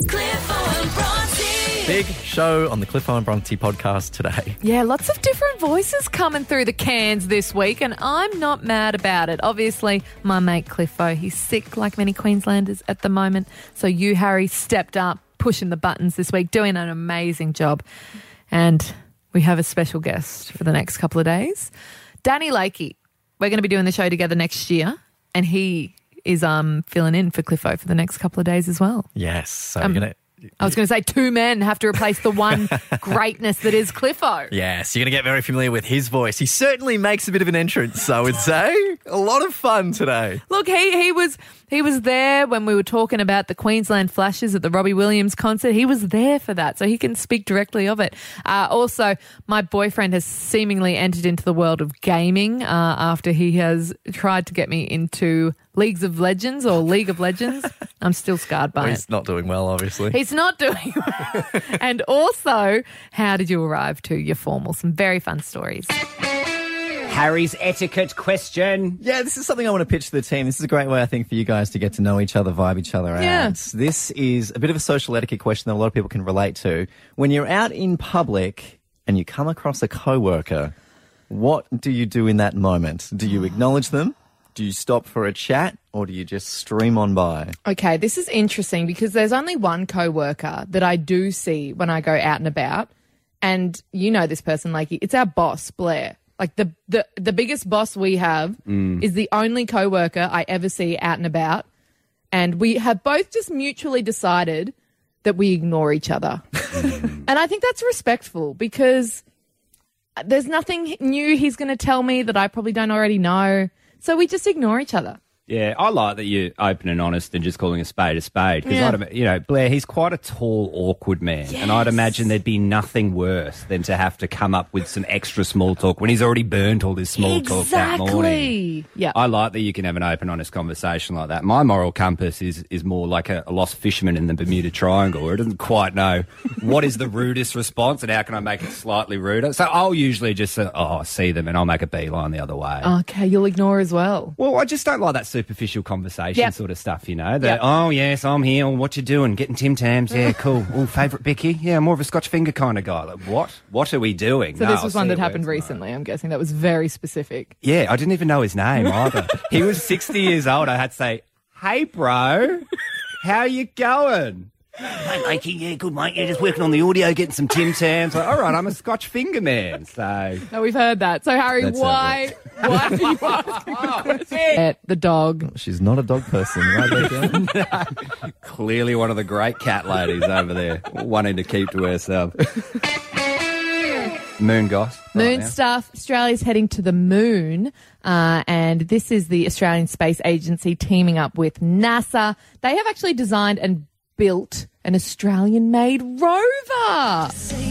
Cliffo and Bronte. Big show on the Cliffo and Bronte podcast today. Yeah, lots of different voices coming through the cans this week, and I'm not mad about it. Obviously, my mate Cliffo, he's sick like many Queenslanders at the moment. So you, Harry, stepped up, pushing the buttons this week, doing an amazing job. And we have a special guest for the next couple of days. Danny Lakey. We're going to be doing the show together next year, and he is filling in for Cliffo for the next couple of days as well. Yes. So you're going to... I was going to say two men have to replace the one greatness that is Cliffo. Yes, you're going to get very familiar with his voice. He certainly makes a bit of an entrance, I would say. A lot of fun today. Look, he was there when we were talking about the Queensland Flashes at the Robbie Williams concert. He was there for that, so he can speak directly of it. Also, my boyfriend has seemingly entered into the world of gaming after he has tried to get me into League of Legends. I'm still scarred by it. He's not doing well, obviously. He's not doing well. And also, how did you arrive to your formal? Some very fun stories. Harry's etiquette question. Yeah, this is something I want to pitch to the team. This is a great way, I think, for you guys to get to know each other, vibe each other out. Yeah. This is a bit of a social etiquette question that a lot of people can relate to. When you're out in public and you come across a coworker, what do you do in that moment? Do you acknowledge them? Do you stop for a chat, or do you just stream on by? Okay, this is interesting because there's only one co-worker that I do see when I go out and about, and you know this person, Lakey. It's our boss, Blair. Like the biggest boss we have is the only co-worker I ever see out and about, and we have both just mutually decided that we ignore each other. And I think that's respectful because there's nothing new he's going to tell me that I probably don't already know. So we just ignore each other. Yeah, I like that you're open and honest and just calling a spade a spade. Because, Yeah. Blair, he's quite a tall, awkward man. Yes. And I'd imagine there'd be nothing worse than to have to come up with some extra small talk when he's already burnt all this small talk that morning. Exactly. Yeah. I like that you can have an open, honest conversation like that. My moral compass is more like a lost fisherman in the Bermuda Triangle, where it doesn't quite know what is the rudest response and how can I make it slightly ruder. So I'll usually just say, I see them, and I'll make a beeline the other way. Okay, you'll ignore as well. Well, I just don't like that superficial conversation sort of stuff, That, Yep. oh, yes, I'm here. What you doing? Getting Tim Tams? Yeah, cool. Oh, favourite Bicky? Yeah, more of a Scotch finger kind of guy. Like, what? What are we doing? So No, this was I'll one see that you happened tomorrow. recently. I'm guessing that was very specific. Yeah, I didn't even know his name either. He was 60 years old. I had to say, hey, bro, how you going? Hey, Lakey, yeah, good, mate. Yeah, just working on the audio, getting some Tim Tams. Like, all right, I'm a Scotch finger man, so... No, we've heard that. So, Harry, That's how why are you asking the question? The dog. She's not a dog person, right there, Jen? Clearly one of the great cat ladies over there, wanting to keep to herself. Moon goss. Moon now. stuff. Australia's heading to the moon, and this is the Australian Space Agency teaming up with NASA. They have actually designed and built an Australian-made rover.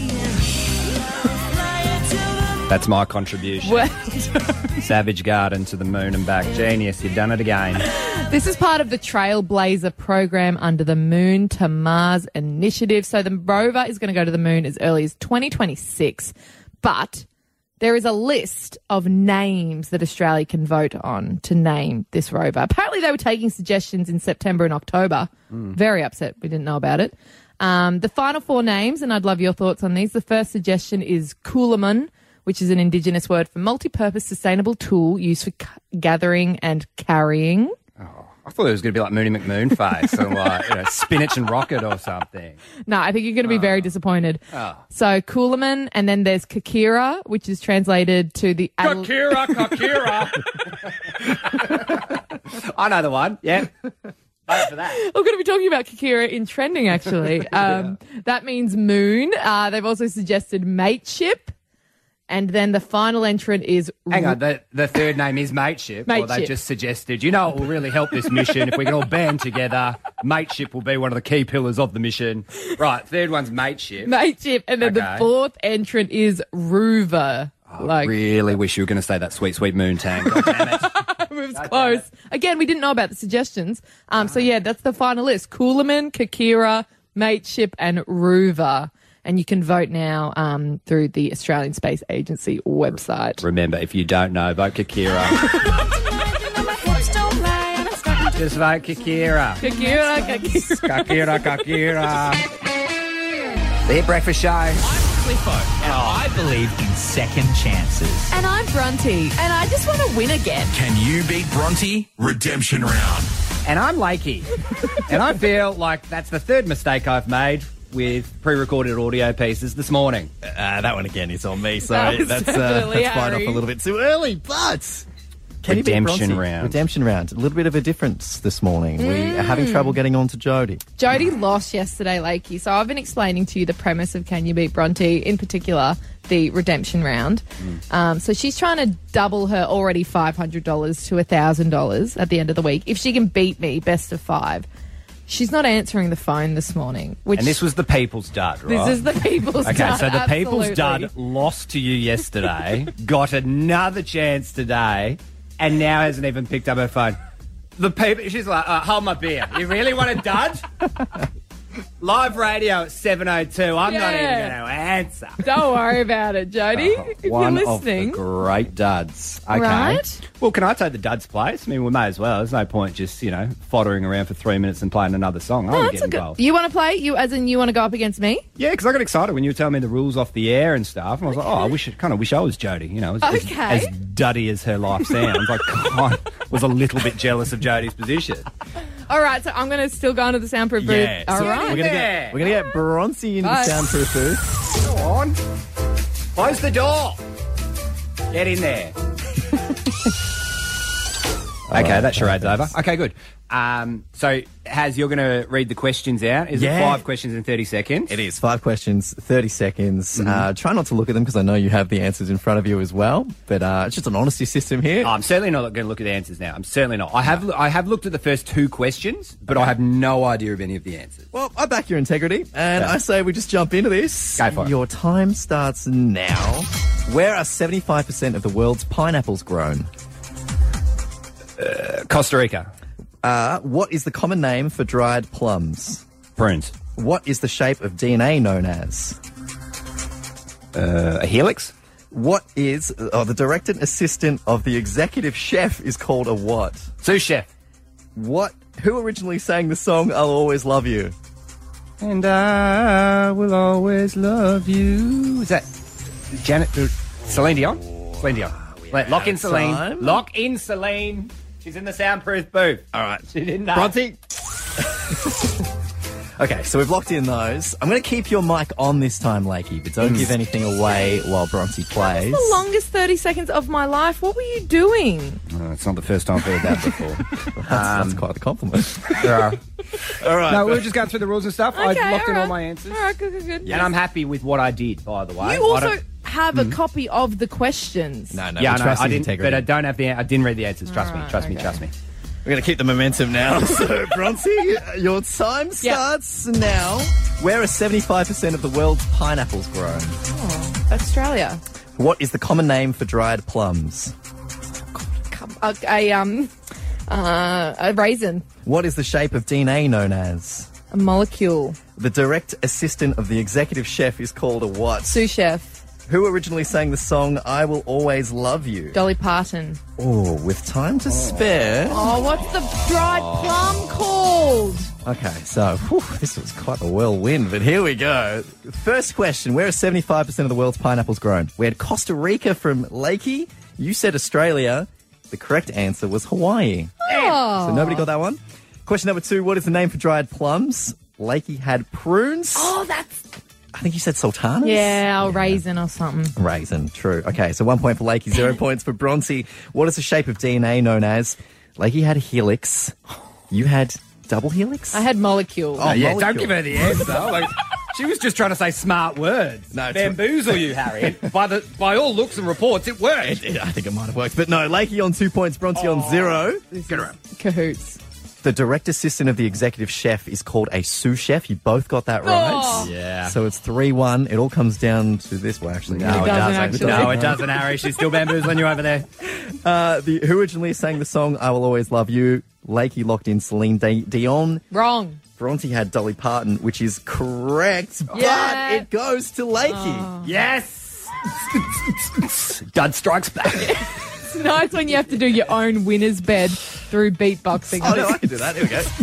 That's my contribution. Well, Savage Garden to the moon and back. Genius, you've done it again. this is part of the Trailblazer program under the Moon to Mars initiative. So the rover is going to go to the moon as early as 2026, but there is a list of names that Australia can vote on to name this rover. Apparently they were taking suggestions in September and October. Very upset we didn't know about it. The final four names, and I'd love your thoughts on these. The first suggestion is Coolamun, which is an Indigenous word for multi-purpose sustainable tool used for gathering and carrying. I thought it was going to be like Mooney McMoon face or like spinach and rocket or something. No, I think you're going to be very disappointed. Oh. So Coolamun, and then there's Kakira, which is translated to the... Kakira. I know the one. Yeah. Vote for that. We're going to be talking about Kakira in trending, actually. That means moon. They've also suggested mateship. And then the final entrant is... Hang on, the third name is mateship. Or Mateship. they've just suggested, what will really help this mission if we can all band together. Mateship will be one of the key pillars of the mission. Right, third one's mateship. Mateship. And then the Okay. fourth entrant is Rover. I really wish you were going to say that sweet, sweet moon tang. God damn it. It was close. Again, we didn't know about the suggestions. So, yeah, that's the final list. Coolamun, Kakira, Mateship, and Rover. And you can vote now through the Australian Space Agency website. Remember, if you don't know, vote Kakira. Just vote Kikira. Kakira, Kakira. Kakira. The Hit Breakfast Show. I'm Cliffo, and I believe in second chances. And I'm Bronte, and I just want to win again. Can you beat Bronte? Redemption round. And I'm Lakey. And I feel like that's the third mistake I've made with pre-recorded audio pieces this morning. That one again is on me, so That was that's definitely fired off Harry. a little bit too early, but... Can you beat Redemption Bronte? round. Redemption round. A little bit of a difference this morning. We are having trouble getting on to Jody. Jody lost yesterday, Lakey, so I've been explaining to you the premise of Can You Beat Bronte, in particular, the redemption round. So she's trying to double her already $500 to $1,000 at the end of the week. If she can beat me, best of 5. She's not answering the phone this morning. Which And this was the People's Dud, right? This is the People's Okay, Dud, so the People's absolutely. Dud lost to you yesterday, got another chance today, and now hasn't even picked up her phone. The people, she's like, hold my beer. You really want a dud? Live radio at 7:02. I'm not even Yeah. going to answer. Don't worry about it, Jody. if you're One of the listening. great duds. Okay. Right? Well, can I take the duds place? I mean, we may as well. There's no point just, foddering around for 3 minutes and playing another song. I Oh, want to that's get a good. involved. You want to play? You want to go up against me? Yeah, because I got excited when you were telling me the rules off the air and stuff. And I was like, I wish I was Jodie, Okay. as duddy as her life sounds. I kind of was a little bit jealous of Jodie's position. All right, so I'm going to still go into the soundproof booth. Yeah. All so right. We're gonna get Bronte into Bye. the soundproof booth. Go on. Close the door. Get in there. Okay, that charade's over. Okay, good. So, Haz, you're going to read the questions out. Is it Yeah. 5 questions in 30 seconds? It is 5 questions, 30 seconds. Try not to look at them because I know you have the answers in front of you as well. But it's just an honesty system here. I'm certainly not going to look at the answers now. I'm certainly not. I have looked at the first 2 questions, but I have no idea of any of the answers. Well, I back your integrity, and I say we just jump into this. Go for it. Your time starts now. Where are 75% of the world's pineapples grown? Costa Rica. What is the common name for dried plums? Prunes. What is the shape of DNA known as? A helix. What is the director and assistant of the executive chef is called a what? Sous chef. Who originally sang the song I'll Always Love You? And I will always love you. Is that Janet? Celine Dion? Celine Dion. Lock in Celine. time. Lock in Celine. She's in the soundproof booth. All right. She didn't know. Bronte. Okay, so we've locked in those. I'm going to keep your mic on this time, Lakey, but don't give anything away while Bronte plays. The longest 30 seconds of my life. What were you doing? It's not the first time I've heard that before. That's quite a compliment. Yeah. All right. No, we were just going through the rules and stuff. I Okay, locked in all all right. my answers. All right, good. And I'm happy with what I did, by the way. You I also don't- have a copy of the questions. No, yeah, we no, trust I his didn't, integrity. but I don't have I didn't read the answers. Trust me, Alright, trust me, okay. trust me. We're going to keep the momentum now. So, Bronte, your time starts now. Where are 75% of the world's pineapples grown? Australia. What is the common name for dried plums? A raisin. What is the shape of DNA known as? A molecule. The direct assistant of the executive chef is called a what? Sous chef. Who originally sang the song I Will Always Love You? Dolly Parton. Oh, with time to spare. Oh, what's the dried plum called? Okay, so this was quite a whirlwind, but here we go. First question, where are 75% of the world's pineapples grown? We had Costa Rica from Lakey. You said Australia. The correct answer was Hawaii. Oh. So nobody got that one. Question number 2, what is the name for dried plums? Lakey had prunes. Oh, that's... I think you said sultanas? Yeah, or raisin or something. Raisin, true. Okay, so 1 point for Lakey, 0 points for Bronte. What is the shape of DNA known as? Lakey had helix. You had double helix? I had molecule. Oh, Yeah, molecule. don't give her the answer. Like, she was just trying to say smart words. No, it's- Bamboozle you, Harry. By all looks and reports, it worked. I think it might have worked. But no, Lakey on 2 points, Bronte on 0. Get around. Cahoots. The direct assistant of the executive chef is called a sous chef. You both got that right. Oh. Yeah. So it's 3-1. It all comes down to this. Well, actually, No, It it doesn't doesn't. actually. No, it doesn't, Harry. She's still bamboozling you over there. Who originally sang the song I Will Always Love You? Lakey locked in Celine Dion. Wrong. Bronte had Dolly Parton, which is correct, Yeah. but it goes to Lakey. Yes. Dud strikes back. It's nice when you have to do your own winner's bed. through beatboxing. Oh, no, I can do that. Here we go.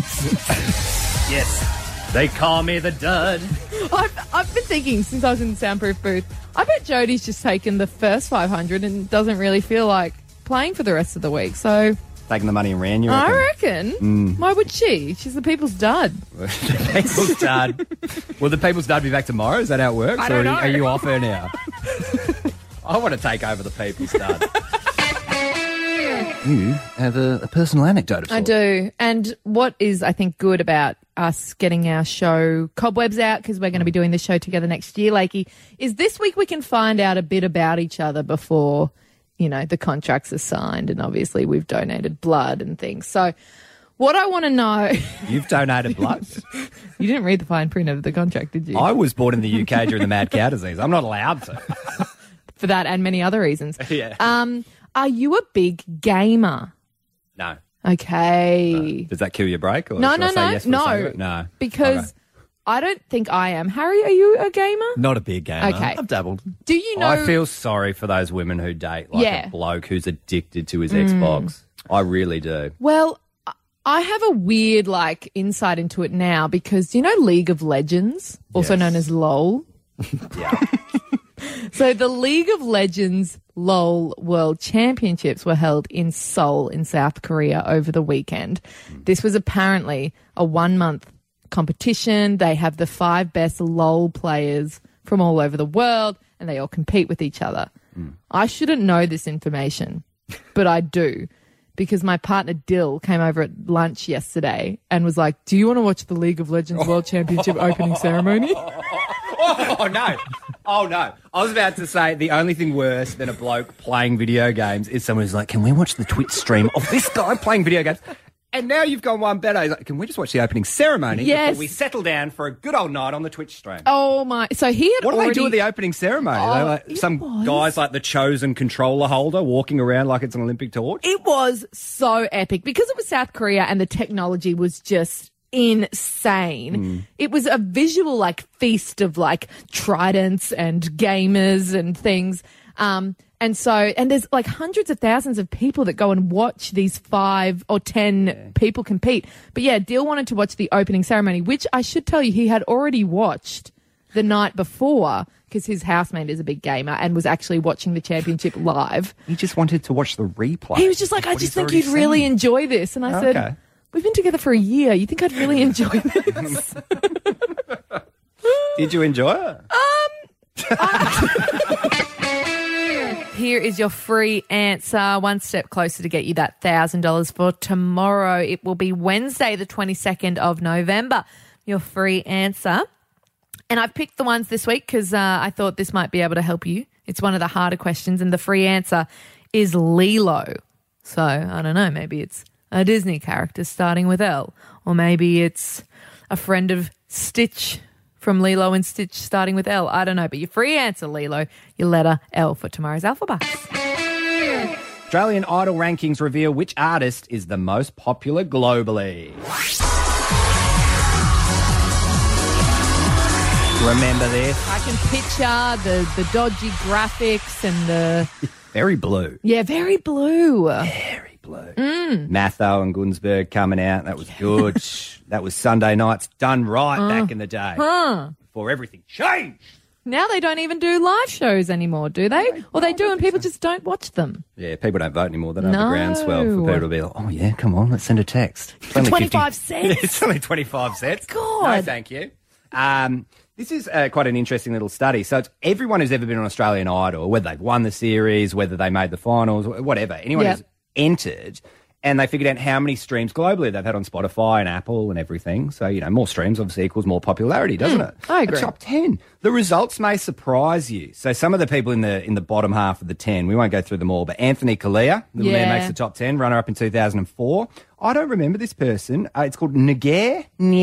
Yes. They call me the dud. I've been thinking since I was in the soundproof booth, I bet Jodie's just taken the first 500 and doesn't really feel like playing for the rest of the week. So Taking the money and ran, you I reckon? reckon. Why would she? She's the people's dud. People's dad. Will the people's dad be back tomorrow? Is that how it works? I don't know. Are you off her now? I want to take over the people's dad. You have a personal anecdote of I sorts. do. And what is, I think, good about us getting our show Cobwebs out, because we're going to be doing this show together next year, Lakey, is this week we can find out a bit about each other before, you know, the contracts are signed, and obviously we've donated blood and things. So what I want to know... You've donated blood. You didn't read the fine print of the contract, did you? I was born in the UK during the mad cow disease. I'm not allowed to. For that and many other reasons. Yeah. Are you a big gamer? No. Okay. Does that kill your break? Or No, should I no, say no, yes for the sake of no. it? No. Because Okay. I don't think I am. Harry, are you a gamer? Not a big gamer. Okay. I've dabbled. Do you know... I feel sorry for those women who date like Yeah. a bloke who's addicted to his Xbox. I really do. Well, I have a weird, like, insight into it now because, do you know League of Legends, also Yes. known as LOL? Yeah. So the League of Legends LOL World Championships were held in Seoul in South Korea over the weekend. This was apparently a 1-month competition. They have the 5 best LOL players from all over the world, and they all compete with each other. I shouldn't know this information, but I do. Because my partner Dill came over at lunch yesterday and was like, do you want to watch the League of Legends World Championship opening ceremony? Oh, no. Oh, no. I was about to say the only thing worse than a bloke playing video games is someone who's like, can we watch the Twitch stream of this guy playing video games? And now you've gone one better. He's like, can we just watch the opening ceremony Yes. before we settle down for a good old night on the Twitch stream? Oh, my. So he had What do already... they do at the opening ceremony? Oh, They're like, it some was- guys like the chosen controller holder walking around like it's an Olympic torch? It was so epic because it was South Korea and the technology was just insane. It was a visual like feast of like tridents and gamers and things. And there's like hundreds of thousands of people that go and watch these 5 or 10 people compete. But yeah, Dill wanted to watch the opening ceremony, which I should tell you he had already watched the night before because his housemate is a big gamer and was actually watching the championship live. He just wanted to watch the replay. He was just like, I What just he's think already you'd really seen. enjoy this. And I said, Okay. we've been together for a year. You think I'd really enjoy this? Did you enjoy it? Here is your free answer. One step closer to get you that $1,000 for tomorrow. It will be Wednesday, the 22nd of November. Your free answer. And I've picked the ones this week because I thought this might be able to help you. It's one of the harder questions, and the free answer is Lilo. So, I don't know, maybe it's a Disney character starting with L, or maybe it's a friend of Stitch from Lilo and Stitch starting with L. I don't know, but your free answer, Lilo, your letter L for tomorrow's Alphabet. Australian Idol rankings reveal which artist is the most popular globally. Remember this? I can picture the dodgy graphics and the... Very blue. Yeah, very blue. Very blue. Matho and Gunsberg coming out. That was good. That was Sunday nights done right back in the day. Before everything changed. Now they don't even do live shows anymore, do they? Or they do and people just don't watch them. Yeah, people don't vote anymore. They don't have No. the groundswell for people to be like, oh, yeah, come on, let's send a text. It's only 25 50 cents? It's only 25 cents. God. No, thank you. This is quite an interesting little study. So it's everyone who's ever been on Australian Idol, whether they've won the series, whether they made the finals, whatever, anyone Yep. who's entered, and they figured out how many streams globally they've had on Spotify and Apple and everything. So, you know, more streams obviously equals more popularity, doesn't it? I agree. A top 10. The results may surprise you. So some of the people in the bottom half of the 10, we won't go through them all, but Anthony Kalia, little man Yeah. makes the top 10, runner-up in 2004. I don't remember this person. It's called Ngaire.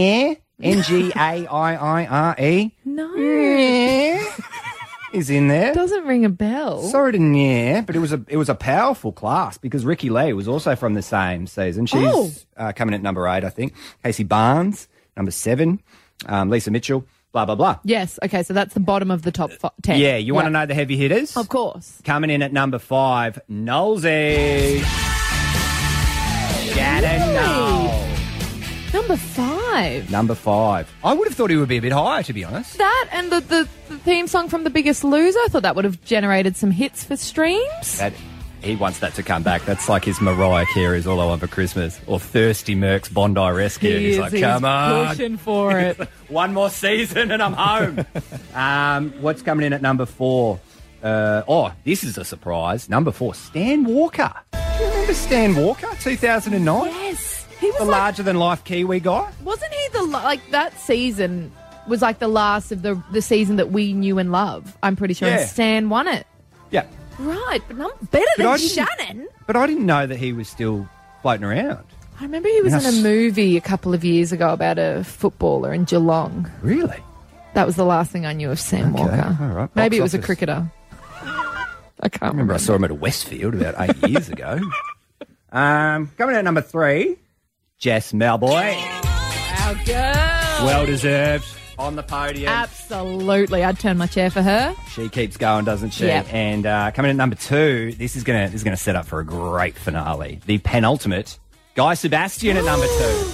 Ngaire. No. Is in there. Doesn't ring a bell. Sorry to Ngaire, but it was a powerful class because Ricky Lee was also from the same season. She's coming at number 8, I think. Casey Barnes, number 7. Lisa Mitchell, blah, blah, blah. Yes, okay, so that's the bottom of the top 10. Yeah, you want to know the heavy hitters? Of course. Coming in at number 5, Nolsey. Shannon Noel. Number 5. Number 5. I would have thought he would be a bit higher, to be honest. That and the theme song from The Biggest Loser, I thought that would have generated some hits for streams. He wants that to come back. That's like his Mariah Carey's All I Want for Christmas or Thirsty Merc's Bondi Rescue. He's like, come on. Pushing for it. One more season and I'm home. What's coming in at number 4? This is a surprise. Number 4, Stan Walker. Do you remember Stan Walker, 2009? Yes. He was The larger-than-life Kiwi guy? wasn't he that season was like the last of the season that we knew and love, I'm pretty sure. Yeah. And Stan won it. Yeah. Right, but better But than I didn't- Shannon. But I didn't know that he was still floating around. I remember he was in a movie a couple of years ago about a footballer in Geelong. Really? That was the last thing I knew of Sam Walker. all right. Maybe Box it was a office. cricketer. I can't I remember I saw him at a Westfield about 8 years ago. Coming in at number 3, Jess Malboy. Our girl. Well deserved. On the podium. Absolutely. I'd turn my chair for her. She keeps going, doesn't she? Yep. And coming in at number 2, this is gonna set up for a great finale. The penultimate, Guy Sebastian at number 2.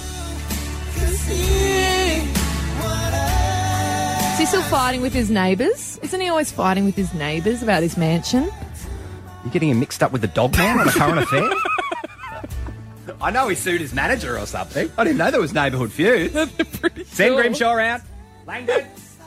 Is he still fighting with his neighbours? Isn't he always fighting with his neighbours about his mansion? You getting him mixed up with the dog man on a current affair? I know he sued his manager or something. I didn't know there was neighbourhood feuds. Send Grimshaw out. Langdon.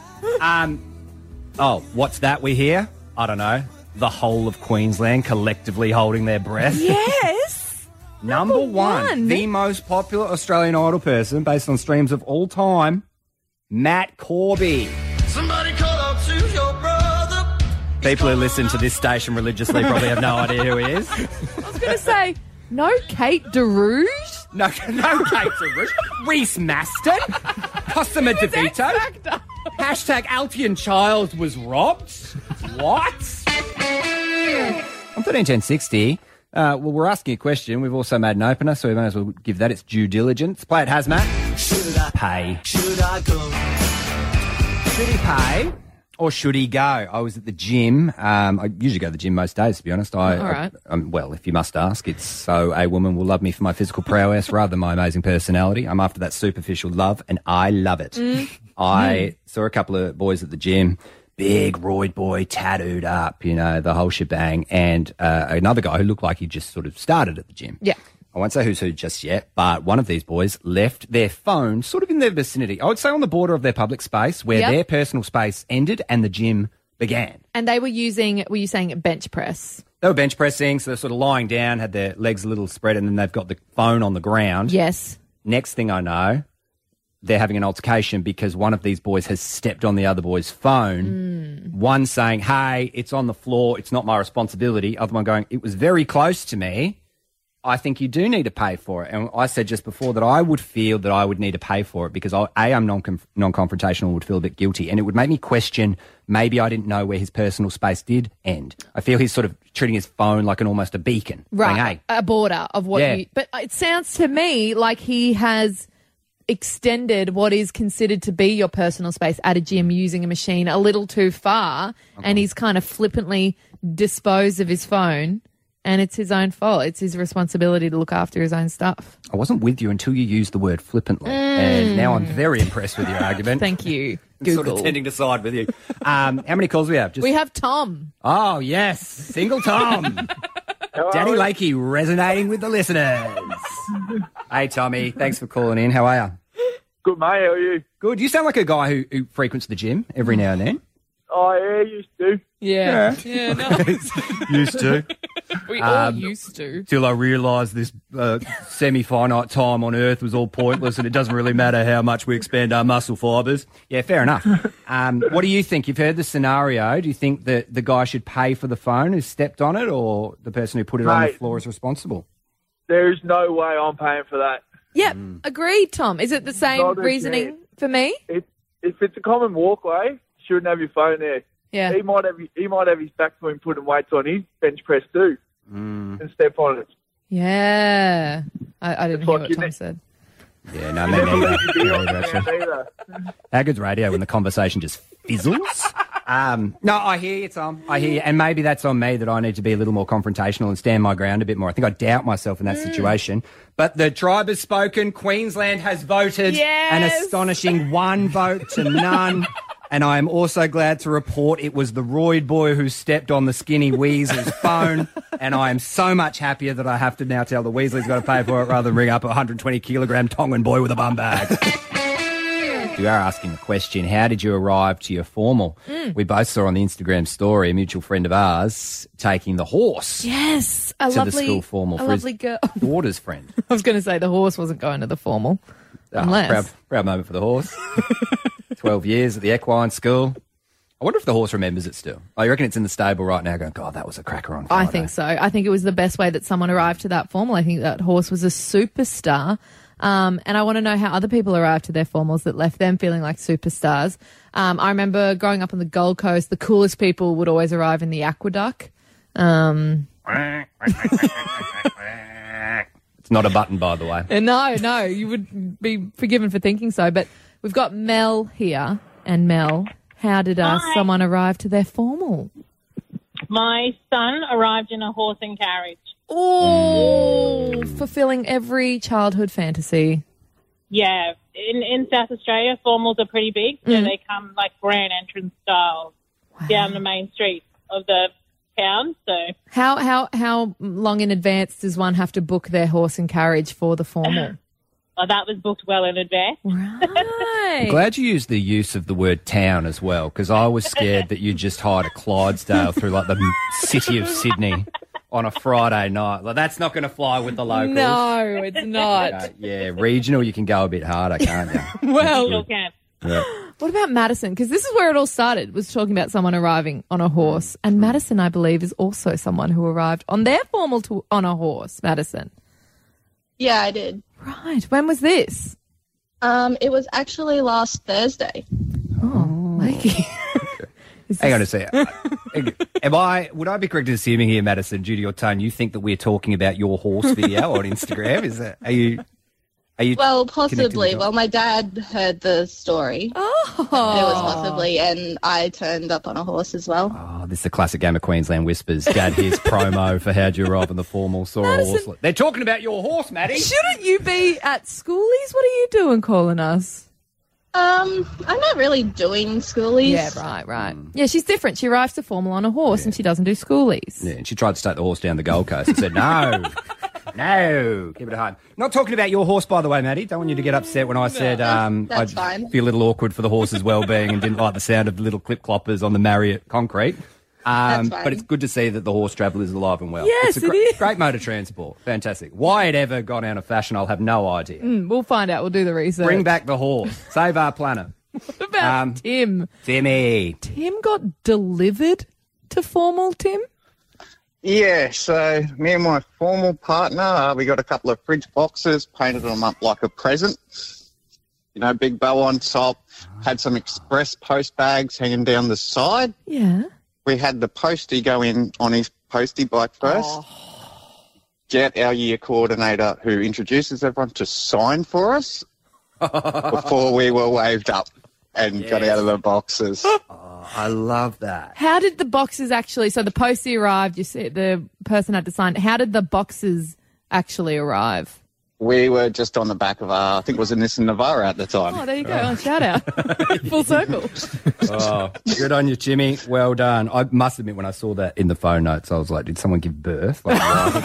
What's that we hear? I don't know. The whole of Queensland collectively holding their breath. Yes. Number one, the most popular Australian Idol person based on streams of all time, Matt Corby. Somebody call out to your brother. People who listen to this station religiously probably have no idea who he is. I was going to say, no Kate DeRouge? No Kate DeRouge. Reese Maston. Cosima DeVito. Hashtag Altian Child was robbed. What? I'm 131060. We're asking a question. We've also made an opener, so we may as well give that its due diligence. Play it, Hazmat. Should I Pay. Should I go? Should he pay or should he go? I was at the gym. I usually go to the gym most days, to be honest. All right. Well, if you must ask, it's so a woman will love me for my physical prowess rather than my amazing personality. I'm after that superficial love, and I love it. I saw a couple of boys at the gym, big roid boy, tattooed up, the whole shebang, and another guy who looked like he just sort of started at the gym. Yeah. I won't say who's who just yet, but one of these boys left their phone sort of in their vicinity. I would say on the border of their public space where Yep. their personal space ended and the gym began. And they were were you saying bench press? They were bench pressing, so they're sort of lying down, had their legs a little spread, and then they've got the phone on the ground. Yes. Next thing I know, they're having an altercation because one of these boys has stepped on the other boy's phone. One saying, hey, it's on the floor, it's not my responsibility. Other one going, it was very close to me. I think you do need to pay for it. And I said just before that I would feel that I would need to pay for it because I'm non-confrontational, would feel a bit guilty. And it would make me question, maybe I didn't know where his personal space did end. I feel he's sort of treating his phone like almost a beacon. Right. Saying, hey, A border of what Yeah. you... But it sounds to me like he has extended what is considered to be your personal space at a gym using a machine a little too far, and he's kind of flippantly disposed of his phone. And it's his own fault. It's his responsibility to look after his own stuff. I wasn't with you until you used the word flippantly. And now I'm very impressed with your argument. Thank you, I'm sort Google. of tending to side with you. How many calls we have? We have Tom. Oh, yes. Single Tom. Daddy Lakey resonating with the listeners. Hey, Tommy. Thanks for calling in. How are you? Good, mate. How are you? Good. You sound like a guy who frequents the gym every now and then. Oh, yeah, used to. Yeah. Yeah, no. Used to. We all used to. Till I realised this semi-finite time on Earth was all pointless and it doesn't really matter how much we expand our muscle fibres. Yeah, fair enough. What do you think? You've heard the scenario. Do you think that the guy should pay for the phone who stepped on it or the person who put it on the Mate. floor is responsible? There's no way I'm paying for that. Yep, agreed, Tom. Is it the same Not a reasoning chance. for me? If it's a common walkway, you shouldn't have your phone there. Yeah. He might have his back to him putting weights on his bench press too and step on it. Yeah. I didn't It's hear like what you Tom ne- said. Yeah, no, me neither. You'd be Me on neither, the actually. ground either. How good's radio when the conversation just fizzles? No, I hear you, Tom. I hear you. And maybe that's on me that I need to be a little more confrontational and stand my ground a bit more. I think I doubt myself in that situation. But the tribe has spoken. Queensland has voted an astonishing 1 vote to none. And I am also glad to report it was the roid boy who stepped on the skinny Weasel's phone. And I am so much happier that I have to now tell the Weasley he's got to pay for it rather than ring up a 120-kilogram Tongan boy with a bum bag. You are asking the question, how did you arrive to your formal? We both saw on the Instagram story a mutual friend of ours taking the horse Yes, to the school formal for lovely his girl. daughter's friend. I was going to say the horse wasn't going to the formal. Unless. Proud moment for the horse. 12 years at the equine school. I wonder if the horse remembers it still. I reckon it's in the stable right now going, God, that was a cracker on Friday. I think so. I think it was the best way that someone arrived to that formal. I think that horse was a superstar. And I want to know how other people arrived to their formals that left them feeling like superstars. I remember growing up on the Gold Coast, the coolest people would always arrive in the Aqueduct. It's not a button, by the way. No, you would be forgiven for thinking so. But we've got Mel here. And Mel, how did someone arrive to their formal? My son arrived in a horse and carriage. Oh, fulfilling every childhood fantasy. Yeah, in South Australia, formals are pretty big, so they come like grand entrance style down the main street of the town. So how long in advance does one have to book their horse and carriage for the formal? Oh, that was booked well in advance. Right. I'm glad you used the use of the word town as well, because I was scared that you just hired a Clydesdale through like the city of Sydney on a Friday night. Like, that's not going to fly with the locals. No, it's not. Yeah, regional, you can go a bit harder, can't you? Well, Sure can. Yeah. what about Madison? Because this is where it all started, was talking about someone arriving on a horse. And Madison, I believe, is also someone who arrived on their formal on a horse. Madison. Yeah, I did. Right. When was this? It was actually last Thursday. Oh, Mikey. Hang on a second. Would I be correct in assuming here, Madison, due to your tone, you think that we're talking about your horse video on Instagram? Are you Well, connecting possibly. the Well, my dad heard the story. Oh. It was possibly, and I turned up on a horse as well. Oh, this is the classic game of Queensland Whispers. Dad here's promo for How'd You Arrive on the Formal, saw a horse. They're talking about your horse, Maddie. Shouldn't you be at schoolies? What are you doing calling us? I'm not really doing schoolies. Yeah, right. Yeah, she's different. She arrives to formal on a horse and she doesn't do schoolies. Yeah, and she tried to take the horse down the Gold Coast and said, no, keep it at home. Not talking about your horse, by the way, Maddie. Don't want you to get upset when I said That's I'd fine. feel a little awkward for the horse's well-being and didn't like the sound of the little clip cloppers on the Marriott concrete. That's fine. But it's good to see that the horse travel is alive and well. Yes, it's a it is. great mode of transport. Fantastic. Why it ever got out of fashion, I'll have no idea. We'll find out. We'll do the research. Bring back the horse. Save our planet. What about Tim? Timmy. Tim got delivered to formal, Tim? Yeah, so me and my formal partner, we got a couple of fridge boxes, painted them up like a present. You know, big bow on top, had some express post bags hanging down the side. Yeah. We had the postie go in on his postie bike first. Jet, our year coordinator, who introduces everyone, to sign for us before we were waved up and got out of the boxes. I love that. How did the boxes actually, so the postie arrived, you said the person had to sign. How did the boxes actually arrive? We were just on the back of I think it was a Nissan Navara at the time. Oh, there you go. Oh, shout out. Full circle. Oh, good on you, Jimmy. Well done. I must admit, when I saw that in the phone notes, I was like, did someone give birth? Like,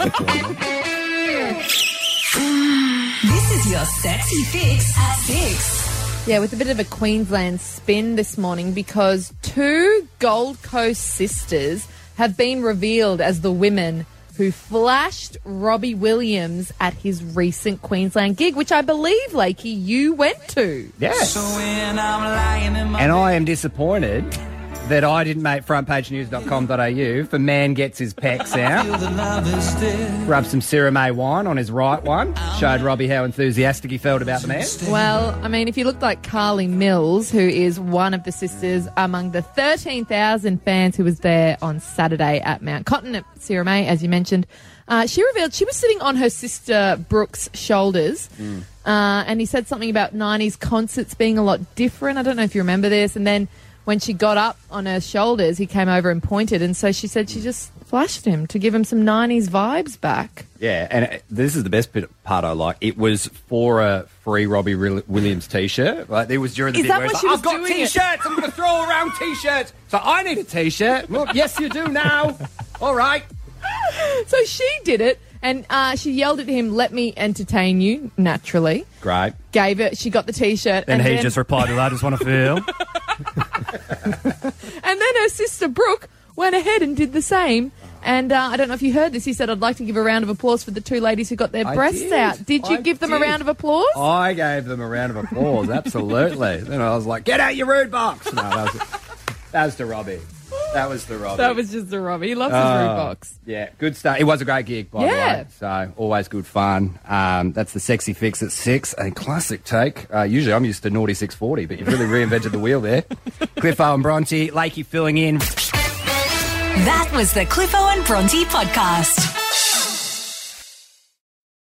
This is your sexy fix at 6. Yeah, with a bit of a Queensland spin this morning because 2 Gold Coast sisters have been revealed as the women who flashed Robbie Williams at his recent Queensland gig, which I believe, Lakey, you went to. Yes. And I am disappointed that I didn't make frontpagenews.com.au for Man Gets His Pecs Out. Rubbed some Syrah wine on his right one. Showed Robbie how enthusiastic he felt about the man. Well, I mean, if you looked like Carly Mills, who is one of the sisters among the 13,000 fans who was there on Saturday at Mount Cotton at Syrah May, as you mentioned, she revealed she was sitting on her sister Brooke's shoulders. And he said something about 90s concerts being a lot different. I don't know if you remember this. And then when she got up on her shoulders, he came over and pointed, and so she said she just flashed him to give him some 90s vibes back. Yeah, and this is the best part I like. It was for a free Robbie Williams T-shirt. Like, it was during the Is bit that where what it's she like, was I've got doing it?" T-shirts, I'm going to throw around T-shirts. So I need a T-shirt. Well, yes, you do now. All right. So she did it, and she yelled at him, "Let me entertain you," naturally. Great. Gave it, she got the T-shirt. And he just replied to that, I just want to feel. And then her sister Brooke went ahead and did the same. And I don't know if you heard this. He said, "I'd like to give a round of applause for the two ladies who got their breasts out." Did you give them a round of applause? I gave them a round of applause, absolutely. Then I was like, get out your rude box. No, that was to Robbie. That was the Robbie. That was just the Robbie. He loves his rude box. Yeah, good stuff. It was a great gig, by the way. So, always good fun. That's the Sexy Fix at 6. A classic take. Usually I'm used to naughty 6:40, but you've really reinvented the wheel there. Cliffo and Bronte, Lakey filling in. That was the Cliffo and Bronte podcast.